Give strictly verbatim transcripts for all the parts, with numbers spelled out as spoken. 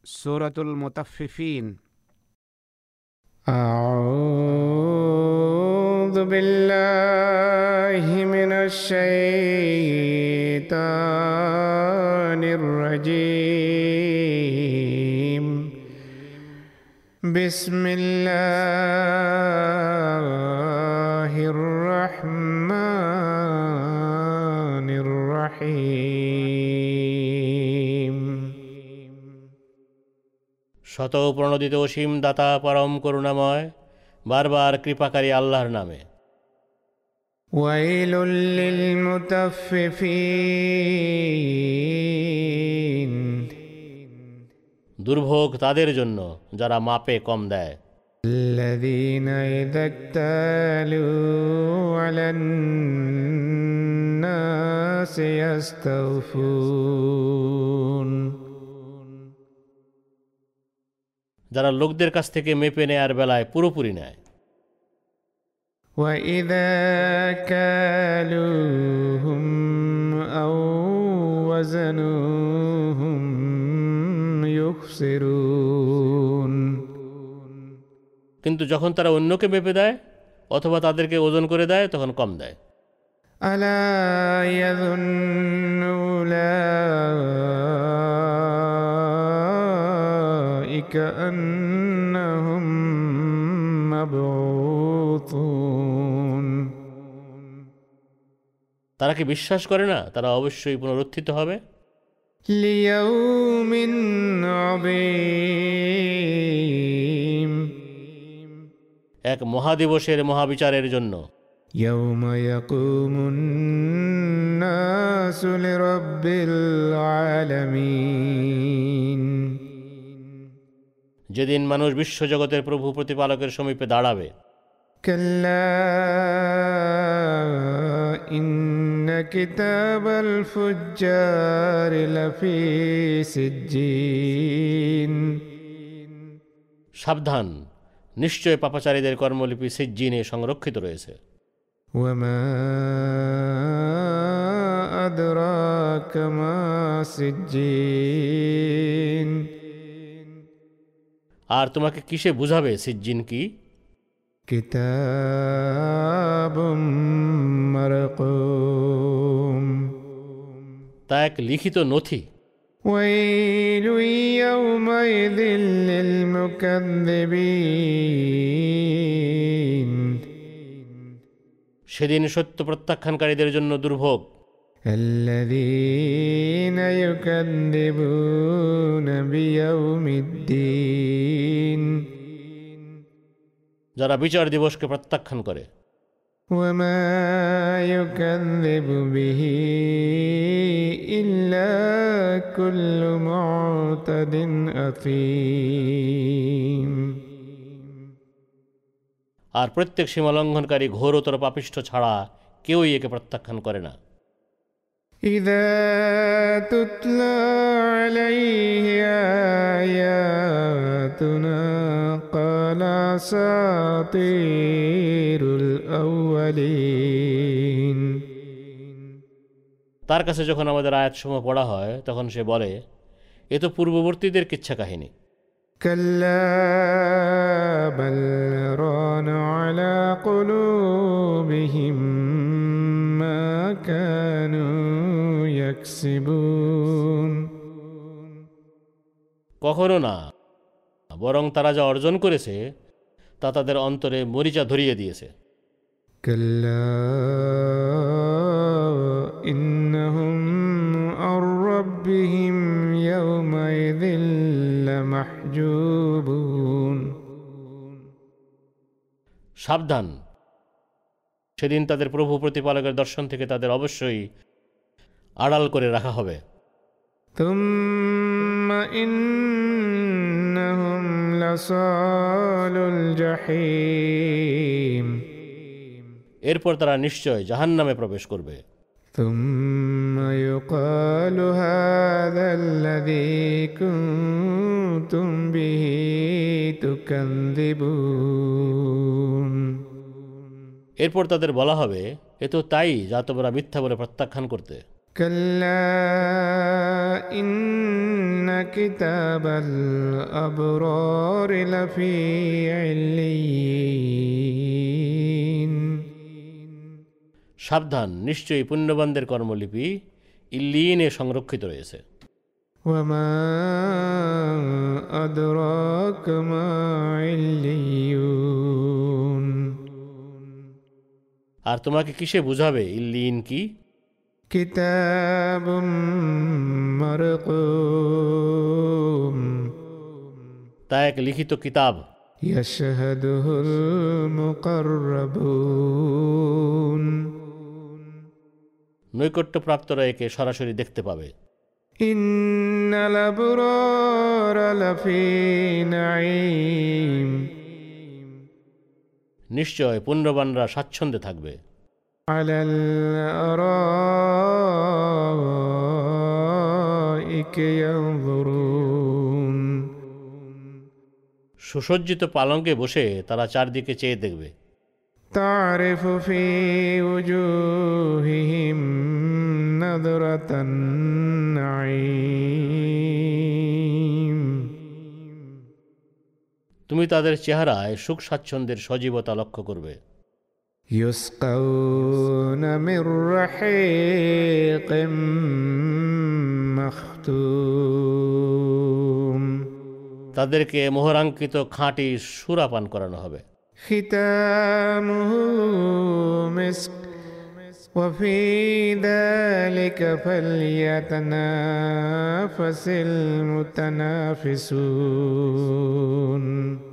সূরাতুল মুতাফফিফিন। আউযু বিল্লাহি মিনাশ শাইতানির রাজীম। বিসমিল্লাহির রাহমানির রাহিম। শত প্রণোদিত অসীম দাতা পরম করুণাময় বারবার কৃপাকারী আল্লাহর নামে। ওয়াইলুল লিল মুতাফফিফিন। দুর্ভোগ তাদের জন্য যারা মাপে কম দেয়। আল্লাযীনা ইযা ইক্তালু আলান নাসি ইস্তাওফুন। যারা লোকদের কাছ থেকে মেপে নেয়ার বেলায় পুরোপুরি নেয়। وَإِذَا كَالُوهُمْ أَوْ وَزَنُوهُمْ يُخْسِرُونَ। কিন্তু যখন তারা অন্যকে মেপে দেয় অথবা তাদেরকে ওজন করে দেয় তখন কম দেয়। أَلَا يَظُنُّ أُولَئِكَ أَنَّهُمْ مَبْعُوثُونَ। তারা কি বিশ্বাস করে না তারা অবশ্যই পুনরুত্থিত হবে? লিয়াউমিন আযীম। এক মহাদিবসের মহাবিচারের জন্য। ইয়াউমা ইয়াকুমুন নাসু লিরাব্বিল আলামিন। যেদিন মানুষ বিশ্বজগতের প্রভু প্রতিপালকের সমীপে দাঁড়াবে। কাল্লা ইন্না কিতাবাল ফুজ্জার লাফি সিজ্জিন। সাবধান, নিশ্চয় পাপাচারীদের কর্মলিপি সিজ্জিনে সংরক্ষিত রয়েছে। ওয়ামা আদরাকা মা সিজ্জিন। আর তোমাকে কিসে বুঝাবে সিজ্জিন কি? কিতাবুম মারকুম। তা এক লিখিত নথি। ওয়াইলু ইয়াউমাইযিল লিল মুকাদ্দিবিন। সেদিন সত্য প্রত্যাখ্যানকারীদের জন্য দুর্ভোগ। আল্লাযীনা ইউকাদ্দিবুনা বিয়াউমিদ্দিন। যারা বিচার দিবসকে প্রত্যাখ্যান করে। ওয়ামা ইউকাদ্দিবু বিহি ইল্লা কুল্লু মুতাদিন আথীম। আর প্রত্যেক সীমালঙ্ঘনকারী ঘোরতর পাপিষ্ঠ ছাড়া কেউই একে প্রত্যাখ্যান করে না। ইযা তুতলা আলাইহি আয়াতুনা ক্বালা আসাতিরুল আউয়ালিন। তার কাছে যখন আমাদের আয়াতসমূহ পড়া হয় তখন সে বলে, এ তো পূর্ববর্তীদের কিচ্ছা কাহিনী। কাল্লা বাল রানা আলা কুলুবিহিম মা কানু ইয়াকসিবুন। কখনো না, বরং তারা যা অর্জন করেছে তা তাদের অন্তরে মরিচা ধরিয়ে দিয়েছে। কাল্লা ইন্নাহুম আন রাব্বিহিম ইয়াওমাইযিল লামাহজুবুন। সাবধান, সেদিন তাদের প্রভু প্রতিপালকের দর্শন থেকে তাদের অবশ্যই আড়াল করে রাখা হবে। তুম্মা ইন্নাহুম লাসালুল জাহিম। এরপর তারা নিশ্চয় জাহান্নামে প্রবেশ করবে। তুম্মা ইউকালু হাযাল্লাযী কুনতুম বিহি তুকাযযিবুন। এরপর তাদের বলা হবে, এ তো তাই যা তোমরা মিথ্যা বলে প্রত্যাখ্যান করতে। كلا إن كتاب الأبرار لفي عليين সাবধান, নিশ্চয়ই পুণ্যবানদের কর্মলিপি ইল্লিয়িনে সংরক্ষিত রয়েছে। وما أدراك ما عليون আর তোমাকে কিসে বুঝাবে ইল্লিয়িন কি? كتاب مرقوم তা এক লিখিত কিতাব, يشهده المقربون নৈকট্যপ্রাপ্তরা একে সরাসরি দেখতে পাবে। إن الأبرار لفي نعيم নিশ্চয় পুণ্যবানরা স্বাচ্ছন্দ্যে থাকবে। على الأرائك ينظرون সুসজ্জিত পালঙ্কে বসে তারা চারদিকে চেয়ে দেখবে। تعرف في وجوههم نظرة النعيم তুমি তাদের চেহারায় সুখ স্বাচ্ছন্দ্যের সজীবতা লক্ষ্য করবে। يسقون من رحيق مختوم তাদেরকে মোহরাঙ্কিত খাঁটি সুরা পান করানো হবে। ختامه مسك وفي ذلك فليتنافس المتنافسون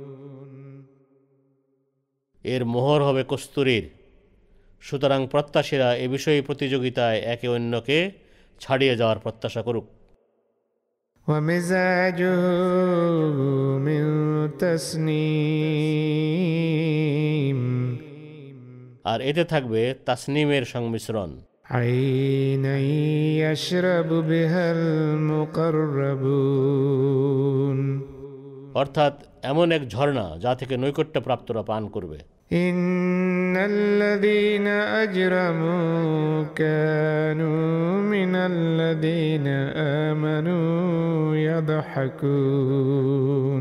এর মোহর হবে কস্তুরীর, সুতরাং প্রত্যাশীরা এ বিষয়ে প্রতিযোগিতায় একে অন্যকে ছাড়িয়ে যাওয়ার প্রত্যাশা করুক। ومزاجه من تسنيم আর এতে থাকবে তাসনিমের সংমিশ্রণ। عينا يشرب بها المقربون অর্থাৎ এমন এক ঝর্ণা যা থেকে নৈকট্যপ্রাপ্তরা পান করবে। إن الذين أجرموا كانوا من الذين آمنوا يضحكون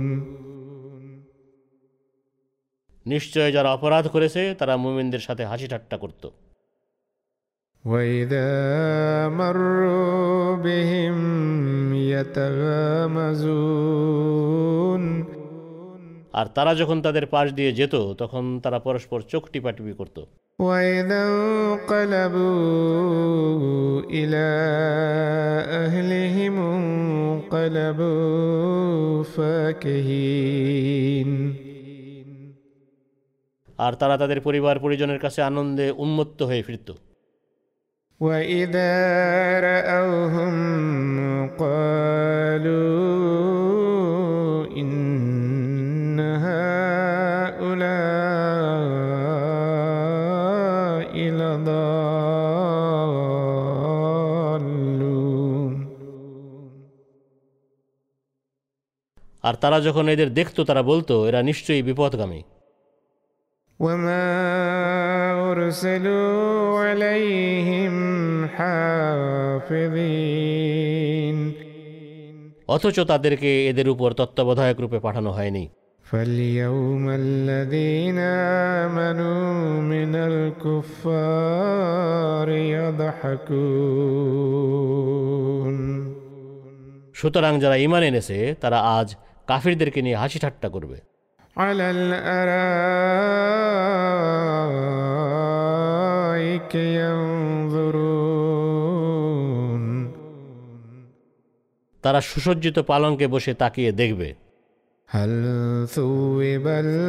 নিশ্চয় যারা অপরাধ করেছে তারা মুমিনদের সাথে হাসি ঠাট্টা করত। وإذا مروا بهم يتغامزون আর তারা যখন তাদের পাশ দিয়ে যেত তখন তারা পরস্পর চোখ টিপাটিপি করত। وإذا انقلبوا إلى أهلهم انقلبوا فاكهين আর তারা তাদের পরিবার পরিজনের কাছে আনন্দে উন্মত্ত হয়ে ফিরত। وإذا رأوهم قالوا إن هؤلاء لضالون আর তারা যখন এদের দেখত তারা বলতো এরা নিশ্চয়ই বিপদগামী। وما أرسلوا عليهم حافظين অথচ তাদেরকে এদের উপর তত্ত্বাবধায়ক রূপে পাঠানো হয়নি। فاليوم الذين آمنوا من الكفار يضحكون সুতরাং যারা ঈমান এনেছে তারা আজ কাফিরদেরকে নিয়ে হাসি ঠাট্টা করবে। على الأرائك ينظرون তারা সুসজ্জিত পালঙ্কে বসে তাকিয়ে দেখবে। هل ثوب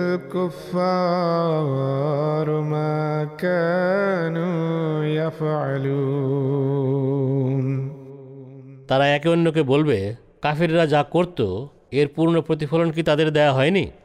الكفار ما كانوا يفعلون তারা একে অন্যকে বলবে কাফিররা যা করত এর পূর্ণ প্রতিফলন কি তাদের দেয়া হয়নি?